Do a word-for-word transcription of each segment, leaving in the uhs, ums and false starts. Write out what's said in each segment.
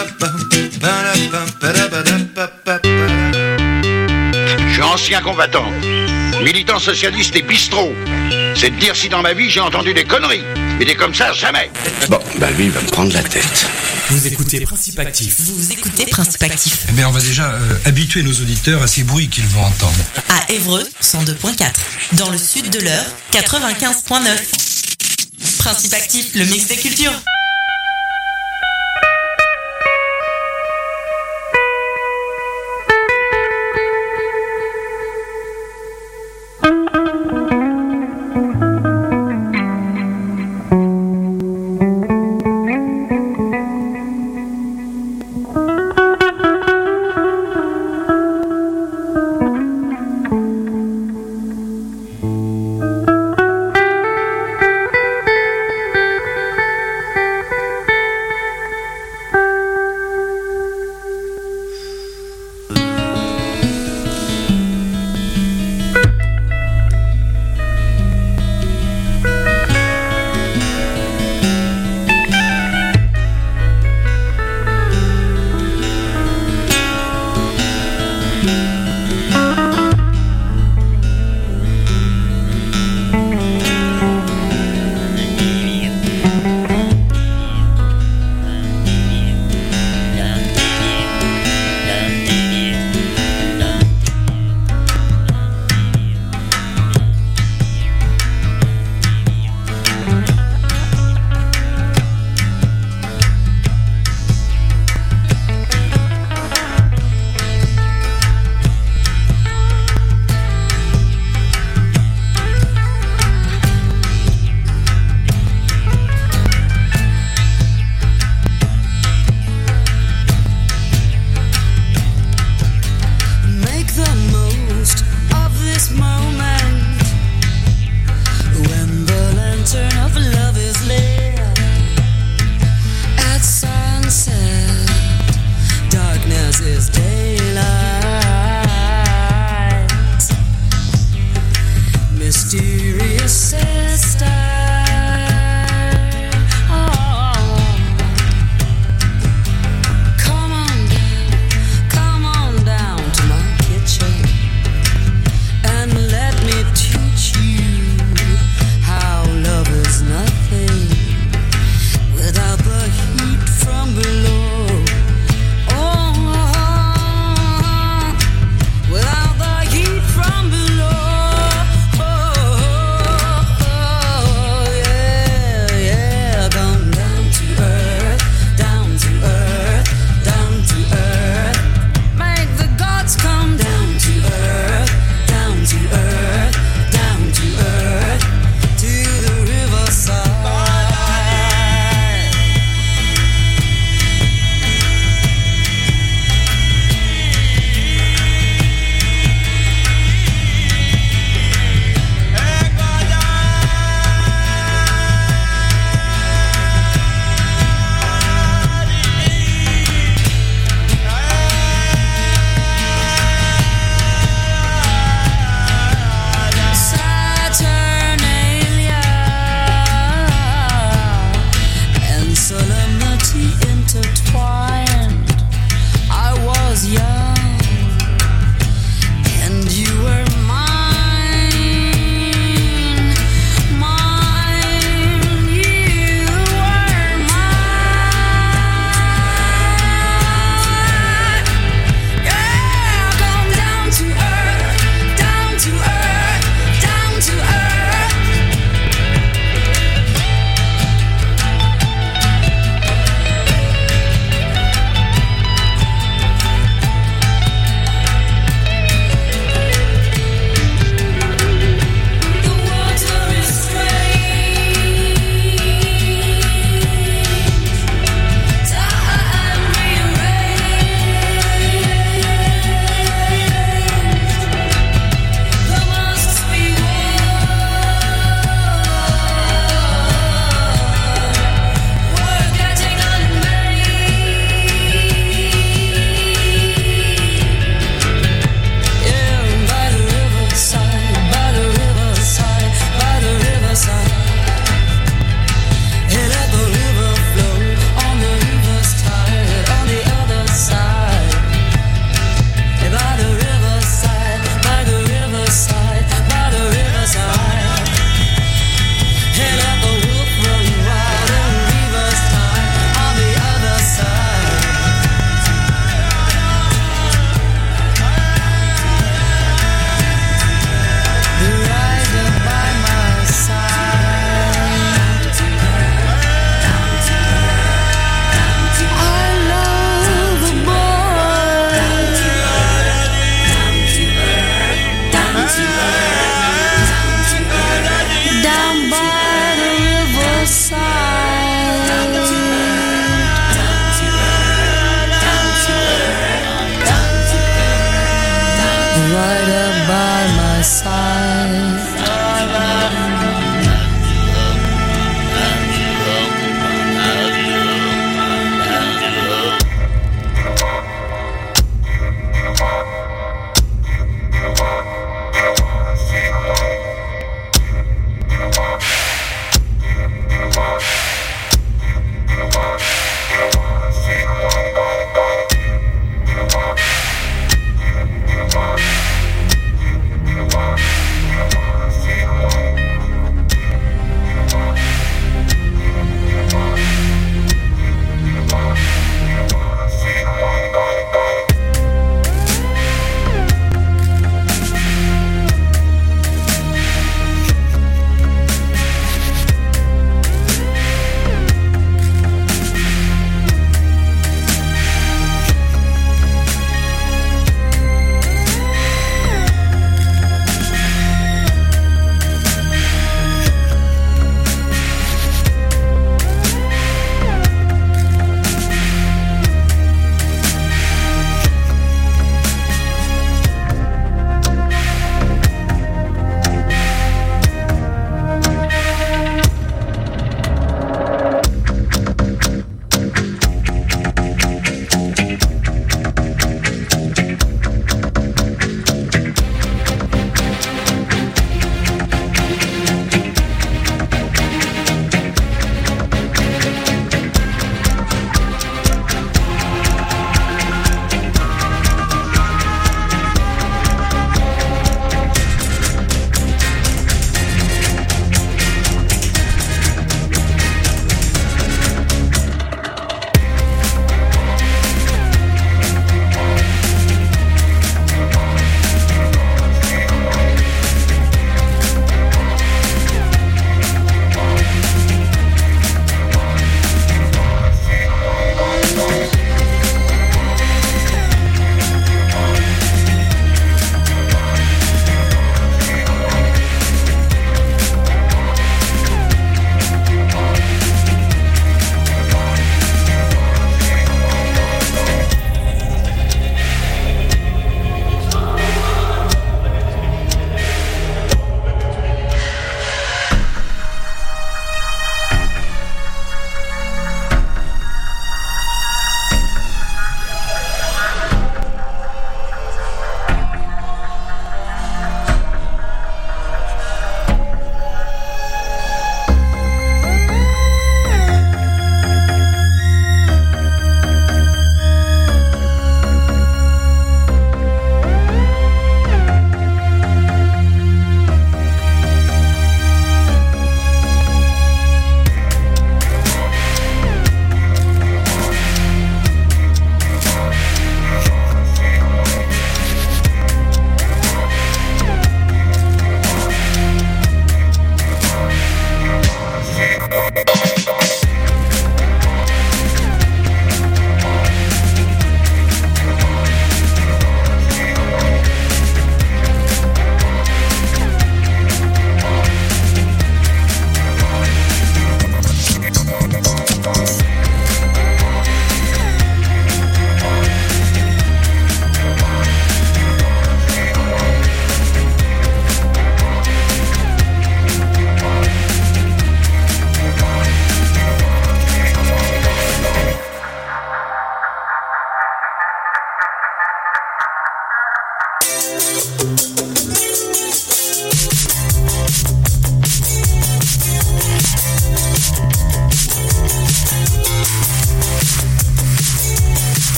Je suis ancien combattant, militant socialiste et bistrot. C'est de dire si dans ma vie j'ai entendu des conneries. Mais des comme ça, jamais. Bon, bah lui, il va me prendre la tête. Vous écoutez Principe Actif. Vous écoutez Principe Actif. Eh bien, on va déjà euh, habituer nos auditeurs à ces bruits qu'ils vont entendre. À Évreux, cent deux virgule quatre. Dans le sud de l'Eure, quatre-vingt-quinze virgule neuf. Principe Actif, le mix des cultures.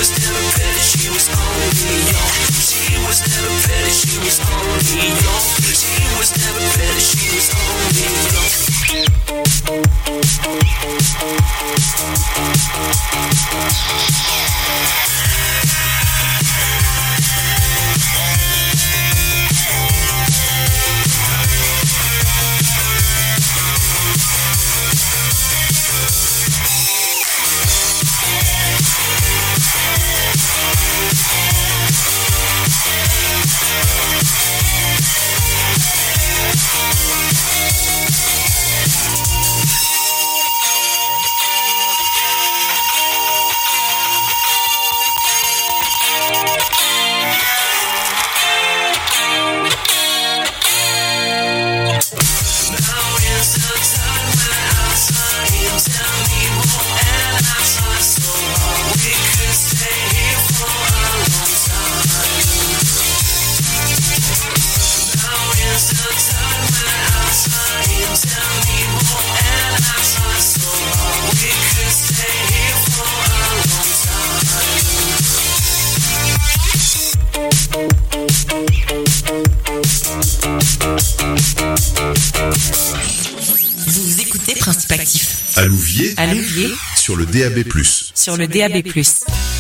was never pretty, she was only young. She was never pretty, she was only young. She was never pretty, she was only young. Vous écoutez Principe Actif. À Louviers, À Louviers, sur le D A B plus. sur le D A B plus.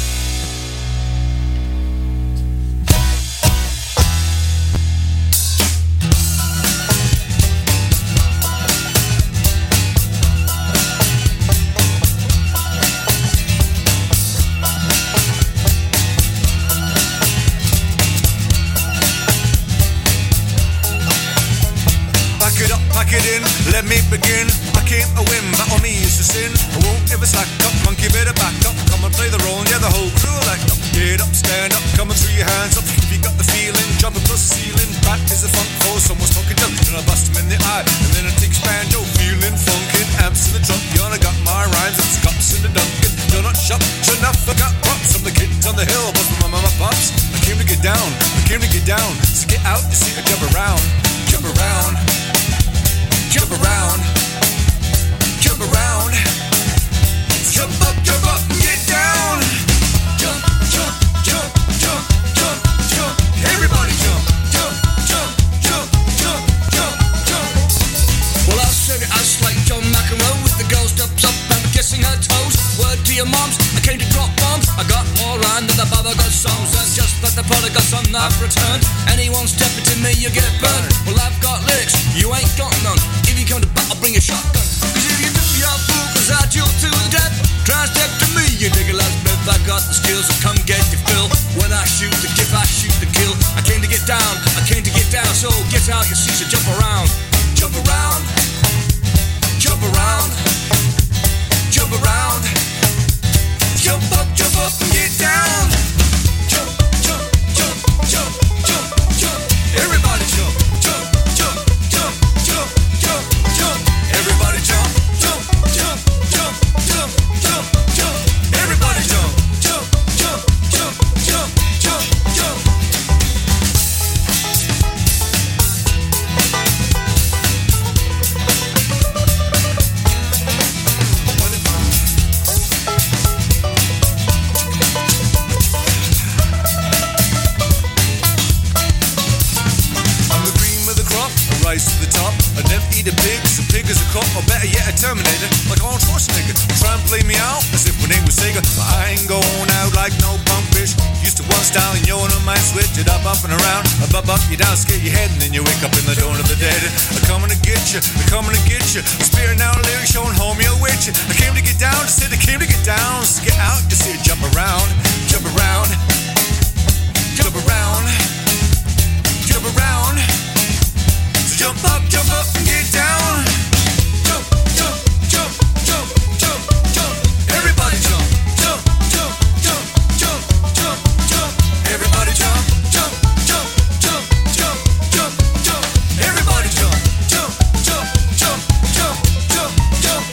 Let me begin, I came a win, but on me is a sin. I won't ever slack up, monkey better back up. Come and play the role, yeah, the whole crew like up. Get up, stand up, come and throw your hands up. If you got the feeling, jump across the ceiling. That is a funk for someone's talking down. Then I bust him in the eye, and then I take banjo. Feeling funkin', amps in the trunk. Yana got my rhymes, it's cups in the Dunkin'. Donut shop, sure enough, I got props. I'm the kids on the hill, but my mama, my pops. I came to get down, I came to get down. So get out, you see, I jump around, jump around. Jump around, jump around, jump up, jump up, and get down. Jump, jump, jump, jump, jump, jump. Everybody jump, jump, jump, jump, jump, jump, jump. Well, I'll serve it us like John McEnroe with the girl steps up and kissing her toes. Word to your moms, I came to drop bombs. I got more rhyme than the Baba got songs. And just like the prodigal son I've returned. Anyone stepping to me, you get burned. Well, I've got lyrics, you ain't got none. If you come to battle, bring a shotgun. Cause if you do your fool, cause I chill to the death. Try and step to me, you dig a last breath. I got the skills, so come get your fill. When I shoot the gift, I shoot the kill. I came to get down, I came to get down. So get out your seats and jump around. Jump around. Jump around. Jump around. Jump up, jump up and get down. Jump, jump, jump, jump, jump, jump. Everybody jump, jump, jump, jump, jump, jump, jump. Everybody jump, jump, jump, jump, jump, jump, jump. Everybody jump, jump, jump, jump, jump, jump, jump. Rise to the top, I never eat a pig, so pig is a cop, or better yet a Terminator, like Arnold Schwarzenegger. Try and play me out, as if my name was Sega, but I ain't going out like no punk bitch. Used to one style and you're on a mind, switch it up, up and around, I bump up, you down, scare your head, and then you wake up in the dawn of the dead. I'm coming to get you, I'm coming to get you, I'm spearing out lyrics, showing homie a witch. I came to get down, just said I came to get down, so get out, just say jump around, jump around, jump around, jump around. Jump up, jump up and get down. Jump, jump, jump, jump, jump, jump. Everybody jump, jump, jump, jump, jump, jump, jump. Everybody jump, jump, jump, jump, jump, jump, jump. Everybody jump, jump, jump, jump, jump, jump, jump.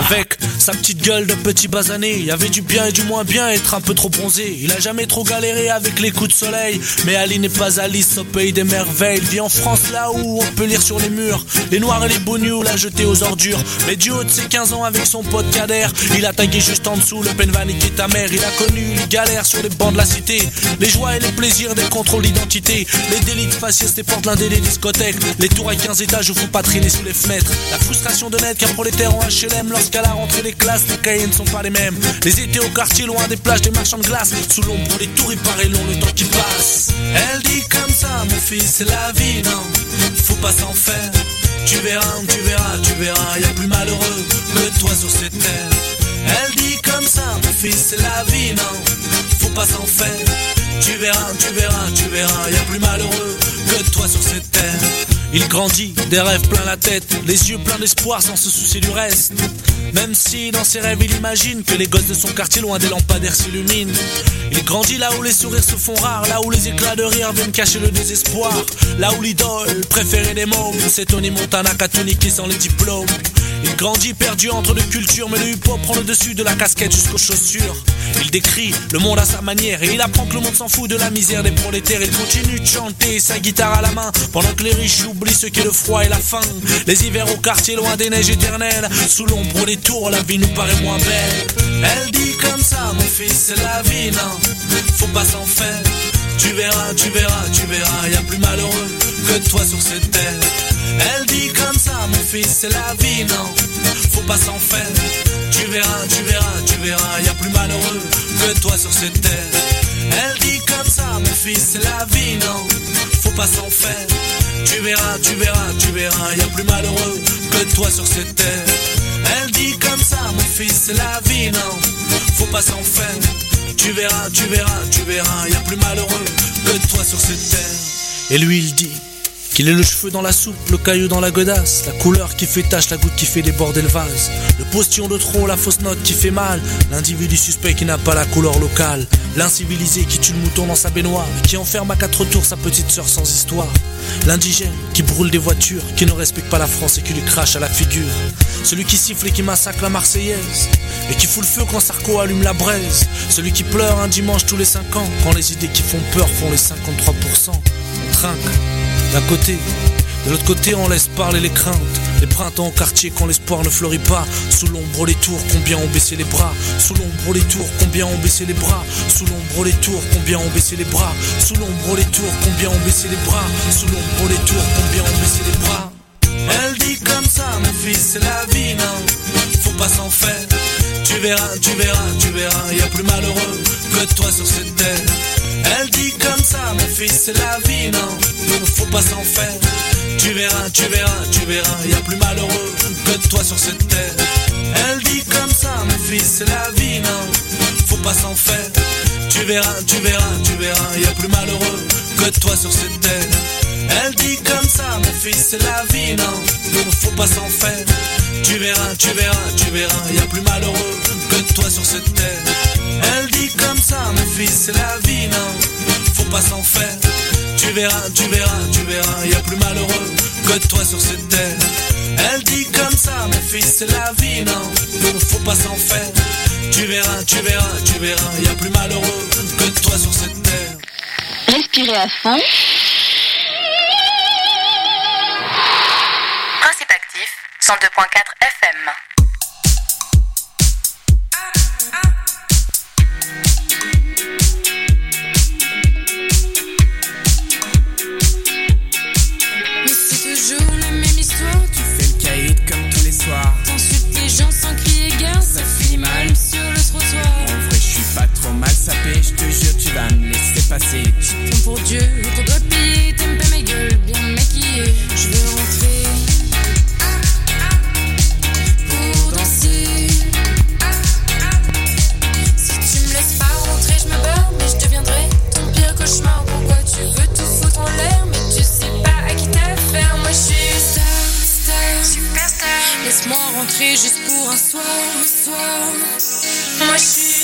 Avec sa petite gueule de petit basané, il y avait du bien et du moins bien, être un peu trop bronzé. Il a jamais trop galéré avec les coups de soleil. Mais Ali n'est pas Alice au pays des merveilles. Il vit en France là où on peut lire sur les murs les noirs et les bognous l'a jeté aux ordures. Mais du haut de ses quinze ans avec son pote Kader, il a tagué juste en dessous le penvan qui est ta mère. Il a connu les galères sur les bancs de la cité, les joies et les plaisirs des contrôles d'identité, les délits de faciès des portes blindées des discothèques, les tours à quinze étages où faut pas traîner sous les fenêtres, la frustration de naître qu'un prolétaire en H L M lorsqu'à la rentrée des classes les cahiers ne sont pas les mêmes. Les étés au quartier loin des plages des marchands de glace, sous l'ombre des tours il paraît long le temps qui passe. Elle dit comme ça mon fils c'est la vie, non, faut pas s'en faire. Tu verras, tu verras, tu verras, y'a plus malheureux que toi sur cette terre. Elle dit comme ça mon fils c'est la vie, non, faut pas s'en faire. Tu verras, tu verras, tu verras, y'a plus malheureux que toi sur cette terre. Il grandit, des rêves plein la tête, les yeux pleins d'espoir sans se soucier du reste. Même si dans ses rêves il imagine que les gosses de son quartier loin des lampadaires s'illuminent. Il grandit là où les sourires se font rares, là où les éclats de rire viennent cacher le désespoir, là où l'idole préférée des mômes c'est Tony Montana qu'a tout niqué sans les diplômes. Il grandit perdu entre deux cultures, mais le hip-hop prend le dessus de la casquette jusqu'aux chaussures. Il décrit le monde à sa manière et il apprend que le monde s'en fout de la misère des prolétaires. Il continue de chanter sa guitare à la main pendant que les riches oublient ce qu'est le froid et la faim. Les hivers au quartier loin des neiges éternelles, sous l'ombre des tours la vie nous paraît moins belle. Elle dit comme ça mon fils c'est la vie, non, faut pas s'en faire. Tu verras, tu verras, tu verras, y'a plus malheureux que toi sur cette terre. Elle dit comme ça mon fils c'est la vie, non, faut pas s'en faire. Tu verras, tu verras, tu verras, y'a plus malheureux que toi sur cette terre. Elle dit comme ça mon fils c'est la vie, non, faut pas s'en faire. Tu verras, tu verras, tu verras, y'a plus malheureux que toi sur cette terre. Elle dit comme ça mon fils c'est la vie, non, faut pas s'en faire. Tu verras, tu verras, tu verras, y'a plus malheureux que toi sur cette terre. Et lui il dit qu'il est le cheveu dans la soupe, le caillou dans la godasse, la couleur qui fait tache, la goutte qui fait déborder le vase, le postillon de trop, la fausse note qui fait mal, l'individu suspect qui n'a pas la couleur locale, l'incivilisé qui tue le mouton dans sa baignoire et qui enferme à quatre tours sa petite sœur sans histoire, l'indigène qui brûle des voitures, qui ne respecte pas la France et qui lui crache à la figure, celui qui siffle et qui massacre la Marseillaise et qui fout le feu quand Sarko allume la braise, celui qui pleure un dimanche tous les cinq ans quand les idées qui font peur font les cinquante-trois pour cent. On trinque d'un côté, de l'autre côté on laisse parler les craintes, les printemps au quartier quand l'espoir ne fleurit pas, sous l'ombre les tours combien ont baissé les bras, sous l'ombre les tours combien ont baissé les bras, sous l'ombre les tours combien ont baissé les bras, sous l'ombre les tours combien ont baissé les bras, sous l'ombre les tours combien ont baissé les bras. Elle dit comme ça mon fils c'est la vie, non, faut pas s'en faire. Tu verras, tu verras, tu verras, y'a plus malheureux que toi sur cette terre. Elle dit comme ça mon fils c'est la vie, non, faut pas s'en faire. Tu verras, tu verras, tu verras, y'a plus malheureux que toi sur cette terre. Elle dit comme ça mon fils c'est la vie, non, faut pas s'en faire. Tu verras, tu verras, tu verras, y'a plus malheureux que toi sur cette terre. Elle dit comme ça mon fils c'est la vie, non, faut pas s'en faire. Tu verras, tu verras, tu verras, y'a plus malheureux que toi sur cette terre. Elle dit comme ça mon fils c'est la vie, non, faut pas s'en faire. Tu verras, tu verras, tu verras, y'a plus malheureux que toi sur cette terre. Elle dit comme ça mon fils c'est la vie, non, faut pas s'en faire. Tu verras, tu verras, tu verras, y'a plus malheureux que toi sur cette terre. Respirez à fond. Principe actif, cent deux point quatre F M. T'insultes les gens sans crier gare, ça fait mal sur le trottoir. En vrai, je suis pas trop mal sapé, je te jure, tu vas me laisser passer. Tu te prends pour Dieu, qu'on doit te payer, t'aimes pas ma gueule, bien maquillée. Je veux rentrer pour danser. Si tu me laisses pas rentrer, je me barre, mais je deviendrai ton pire cauchemar. Pourquoi tu veux tout foutre en l'air, mais tu sais pas à qui t'as affaire. Moi, je suis star, star, superstar. Laisse-moi rentrer juste pour un soir, soir. Moi je suis